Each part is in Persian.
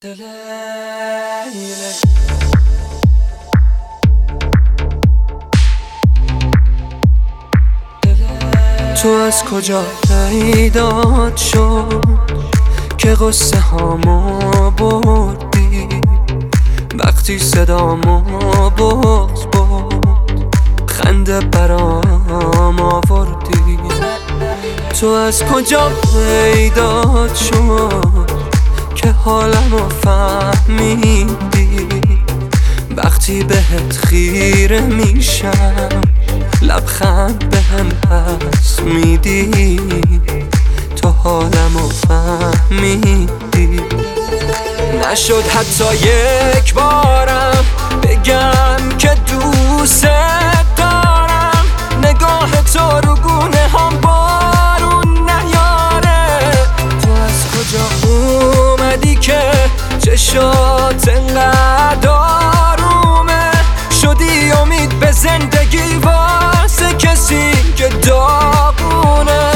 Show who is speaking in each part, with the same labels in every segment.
Speaker 1: تو از کجا پیدات شد که قصه هامو بردی؟ وقتی صدامو بغض بود خنده برام آوردی. تو از کجا پیدات شد که حالمو فهمیدی؟ وقتی بهت خیره میشم لبخند بهم پس میدی. تو حالمو فهمیدی. نشد حتی یک بارم بگم که دوست دارم. نگاه تو رو گونه هم بارون نیاره. تو از کجا اومدی که چشات انقدر آرومه؟ شدی امید به زندگی واسه کسی که داغونه.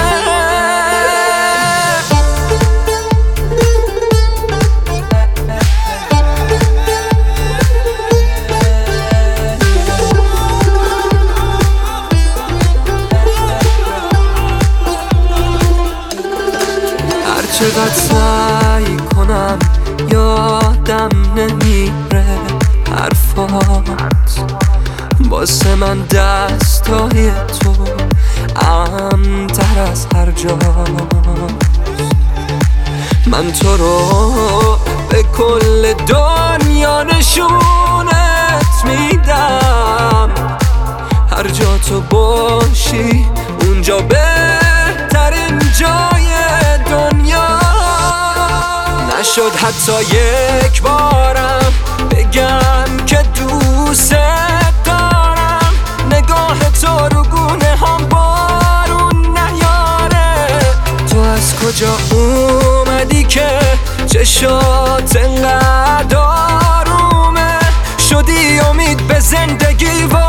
Speaker 1: هرچقدر سعی کنم یادم نمیره حرفات. واسه من دستای تو امن‌تر از هر جاست. من تو رو به کل دنیا نشونت میدم. هر جا تو باشی اونجا بهترین جای دنیا. نشد حتی یک بارم بگم که دوست دارم. نگاه تو رو گونه هم بارون نیاره. تو از کجا اومدی که چشات انقدر آرومه؟ شدی امید به زندگی